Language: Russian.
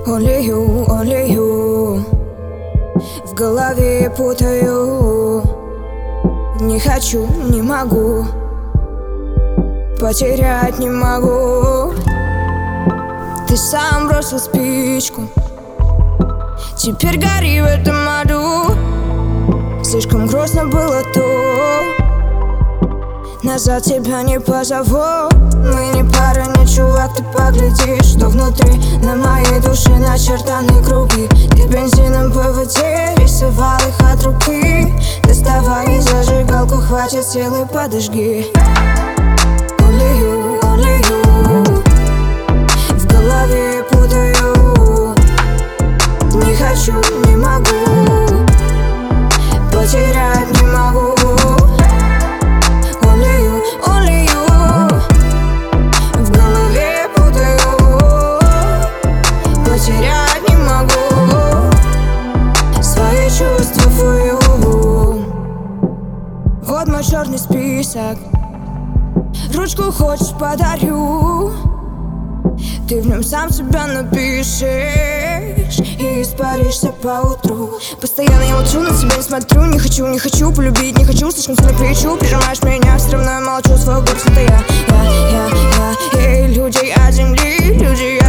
Only you, в голове путаю. Не хочу, не могу, потерять не могу. Ты сам бросил спичку, теперь гори в этом аду. Слишком грустно было то, назад тебя не позову. Мы не пара, не чувак, ты поглядишь, что внутри. На моей душе начертаны круги. Ты бензином по воде рисовал их от руки. Доставай зажигалку, хватит силы, подожги. Only you, в голове путаю. Не хочу, не могу, потерять не могу. Only you, в голове путаю. Потерять не могу свои чувства, фую. Вот мой черный список, ручку хочешь подарю. Ты в нем сам себя напишешь и испаришься поутру. Постоянно я молчу, на тебя не смотрю. Не хочу полюбить, не хочу, слишком сильно кричу. Прижимаешь меня, все равно я молчу, свой город это я. Эй, люди от земли, люди